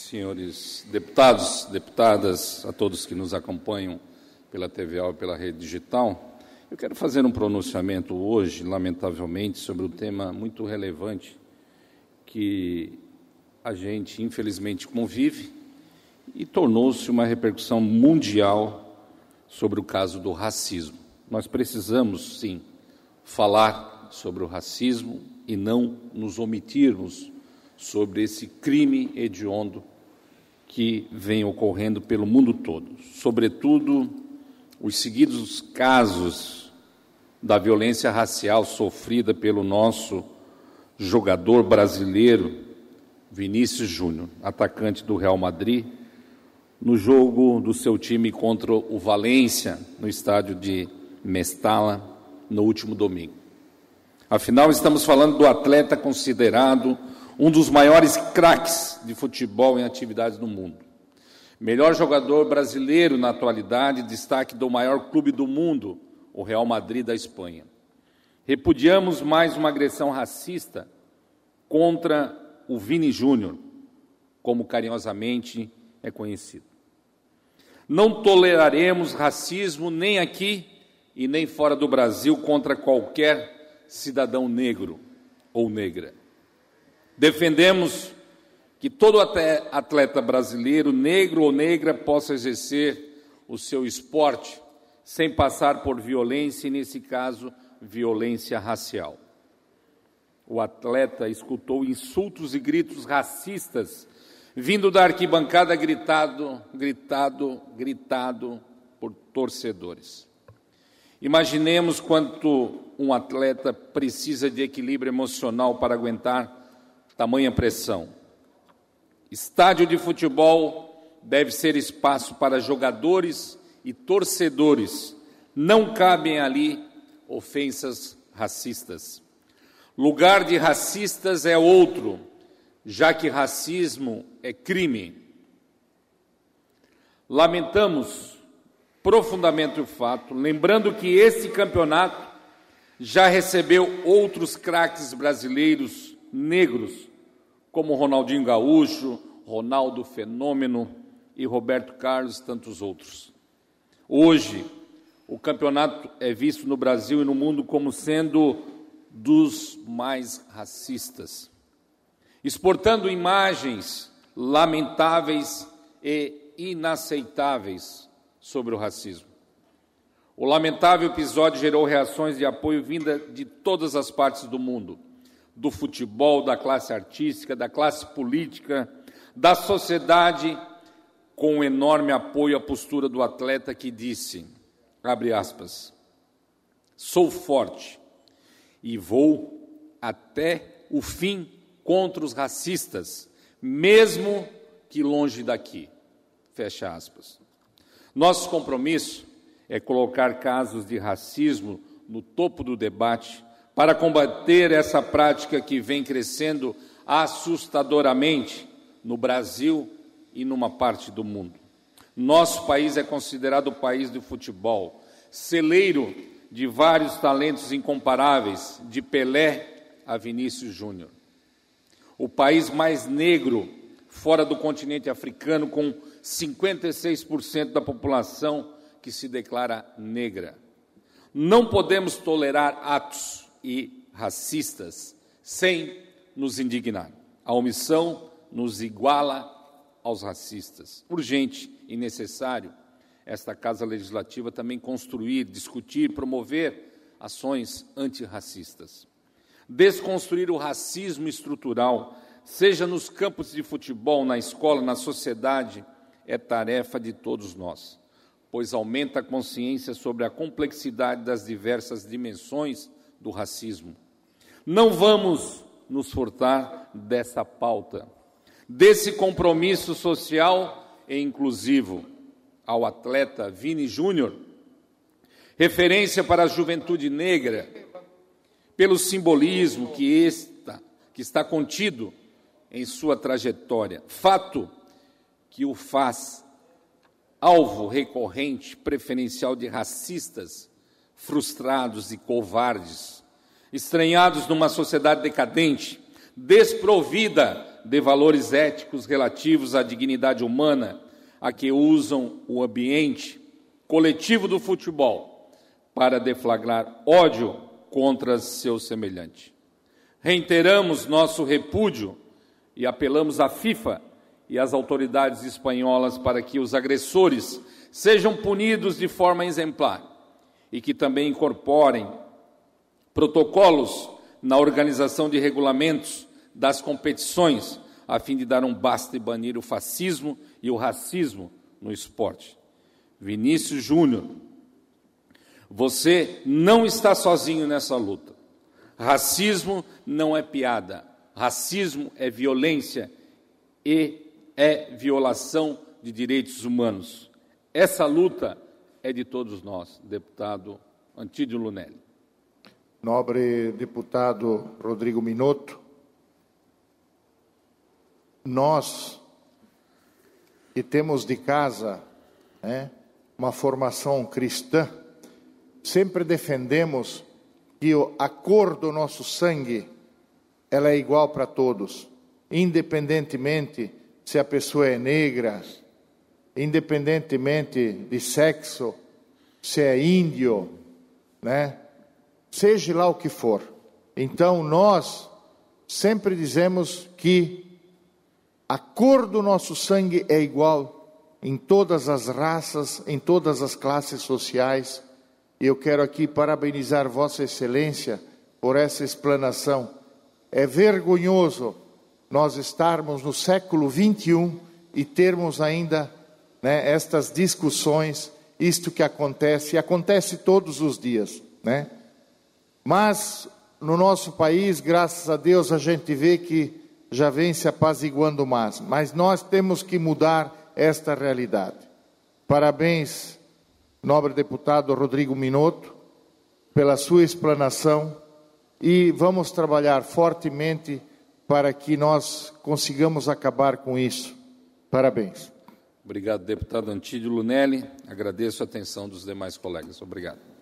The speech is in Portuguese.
senhores deputados, deputadas, a todos que nos acompanham pela TVA ou pela rede digital, eu quero fazer um pronunciamento hoje, lamentavelmente, sobre um tema muito relevante que a gente, infelizmente, convive e tornou-se uma repercussão mundial sobre o caso do racismo. Nós precisamos, sim, falar sobre o racismo e não nos omitirmos sobre esse crime hediondo que vem ocorrendo pelo mundo todo. Sobretudo, os seguidos casos da violência racial sofrida pelo nosso jogador brasileiro, Vinícius Júnior, atacante do Real Madrid, no jogo do seu time contra o Valência, no estádio de Mestalla, no último domingo. Afinal, estamos falando do atleta considerado um dos maiores craques de futebol em atividades no mundo. Melhor jogador brasileiro na atualidade, destaque do maior clube do mundo, o Real Madrid da Espanha. Repudiamos mais uma agressão racista contra o Vini Júnior, como carinhosamente é conhecido. Não toleraremos racismo nem aqui e nem fora do Brasil contra qualquer cidadão negro ou negra. Defendemos que todo atleta brasileiro, negro ou negra, possa exercer o seu esporte sem passar por violência, e nesse caso, violência racial. O atleta escutou insultos e gritos racistas vindo da arquibancada gritado por torcedores. Imaginemos quanto um atleta precisa de equilíbrio emocional para aguentar tamanha pressão. Estádio de futebol deve ser espaço para jogadores e torcedores. Não cabem ali ofensas racistas. Lugar de racistas é outro, já que racismo é crime. Lamentamos profundamente o fato, lembrando que esse campeonato já recebeu outros craques brasileiros negros, como Ronaldinho Gaúcho, Ronaldo Fenômeno e Roberto Carlos, e tantos outros. Hoje, o campeonato é visto no Brasil e no mundo como sendo dos mais racistas, exportando imagens lamentáveis e inaceitáveis sobre o racismo. O lamentável episódio gerou reações de apoio vinda de todas as partes do mundo, do futebol, da classe artística, da classe política, da sociedade, com um enorme apoio à postura do atleta que disse, abre aspas, sou forte e vou até o fim contra os racistas, mesmo que longe daqui, fecha aspas. Nosso compromisso é colocar casos de racismo no topo do debate para combater essa prática que vem crescendo assustadoramente no Brasil e numa parte do mundo. Nosso país é considerado o país do futebol, celeiro de vários talentos incomparáveis, de Pelé a Vinícius Júnior. O país mais negro fora do continente africano, com 56% da população que se declara negra. Não podemos tolerar atos racistas sem nos indignar. A omissão nos iguala aos racistas. Urgente e necessário esta Casa Legislativa também construir, discutir, promover ações antirracistas. Desconstruir o racismo estrutural, seja nos campos de futebol, na escola, na sociedade, é tarefa de todos nós, pois aumenta a consciência sobre a complexidade das diversas dimensões do racismo. Não vamos nos furtar dessa pauta, desse compromisso social e inclusivo. Ao atleta Vini Júnior, referência para a juventude negra, pelo simbolismo que está contido em sua trajetória, fato que o faz alvo recorrente, preferencial de racistas, frustrados e covardes, estranhados numa sociedade decadente, desprovida de valores éticos relativos à dignidade humana a que usam o ambiente coletivo do futebol para deflagrar ódio contra seu semelhante. Reiteramos nosso repúdio e apelamos à FIFA e às autoridades espanholas para que os agressores sejam punidos de forma exemplar e que também incorporem protocolos na organização de regulamentos das competições, a fim de dar um basta e banir o fascismo e o racismo no esporte. Vinícius Júnior, você não está sozinho nessa luta. Racismo não é piada. Racismo é violência e é violação de direitos humanos. Essa luta é de todos nós, deputado Antídio Lunelli. Nobre deputado Rodrigo Minotto, nós que temos de casa uma formação cristã, sempre defendemos que a cor do nosso sangue ela é igual para todos, independentemente se a pessoa é negra, independentemente de sexo, se é índio, seja lá o que for. Então nós sempre dizemos que a cor do nosso sangue é igual em todas as raças, em todas as classes sociais. E eu quero aqui parabenizar Vossa Excelência por essa explanação. É vergonhoso nós estarmos no século XXI e termos ainda estas discussões, isto que acontece, e acontece todos os dias, Mas no nosso país, graças a Deus, a gente vê que já vem se apaziguando mais. Mas nós temos que mudar esta realidade. Parabéns, nobre deputado Rodrigo Minotto, pela sua explanação, e vamos trabalhar fortemente para que nós consigamos acabar com isso. Parabéns. Obrigado, deputado Antídio Lunelli. Agradeço a atenção dos demais colegas. Obrigado.